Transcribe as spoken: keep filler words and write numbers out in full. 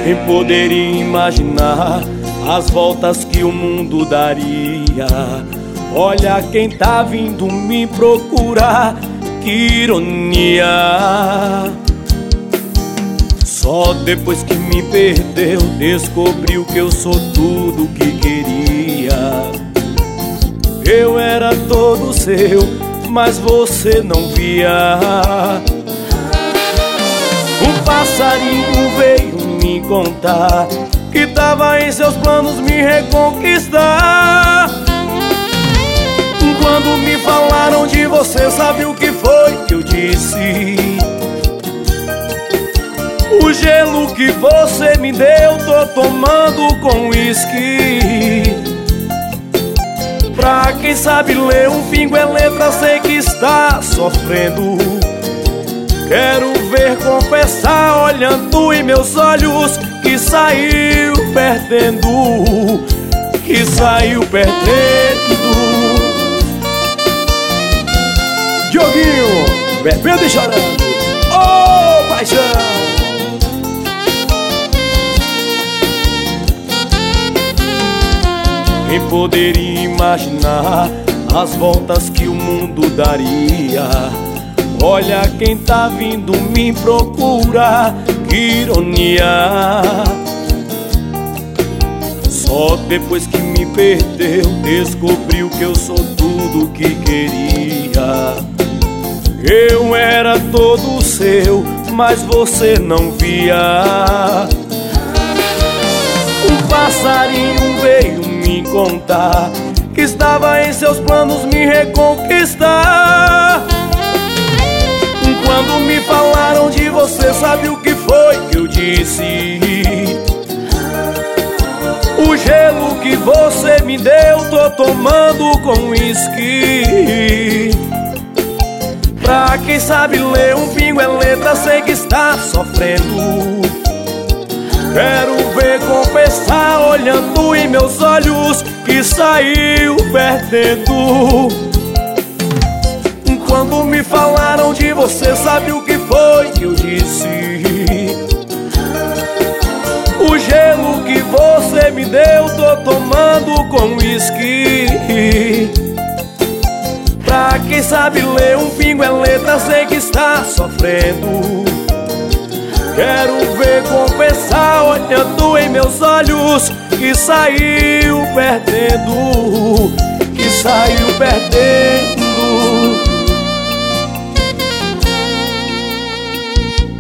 Quem poderia imaginar as voltas que o mundo daria? Olha quem tá vindo me procurar, que ironia. Só depois que me perdeu, descobriu que eu sou tudo que queria. Eu era todo seu, mas você não via. Um passarinho veio me contar que tava em seus planos me reconquistar. Quando me falaram de você, sabe o que foi que eu disse? O gelo que você me deu, tô tomando com uísque. Pra quem sabe ler um pingo é letra, sei que está sofrendo. Quero ver confessar olhando em meus olhos que saiu perdendo, que saiu perdendo. Dioguinho, bebendo e chorando, oh paixão. Quem poderia imaginar as voltas que o mundo daria? Olha quem tá vindo me procurar, que ironia. Só depois que me perdeu, descobriu que eu sou tudo que queria. Eu era todo seu, mas você não via. Um passarinho veio me contar que estava em seus planos me reconquistar. Quando me falaram de você, sabe o que foi que eu disse? O gelo que você me deu, tô tomando com uísque. Pra quem sabe ler um pingo é letra, sei que está sofrendo. Quero ver confessar olhando em meus olhos que saiu perdendo. Quando me falaram de você, sabe o que foi que eu disse? O gelo que você me deu, tô tomando com uísque. Pra quem sabe ler um pingo é letra, sei que está sofrendo. Quero ver confessar olhando em meus olhos que saiu perdendo, que saiu perdendo.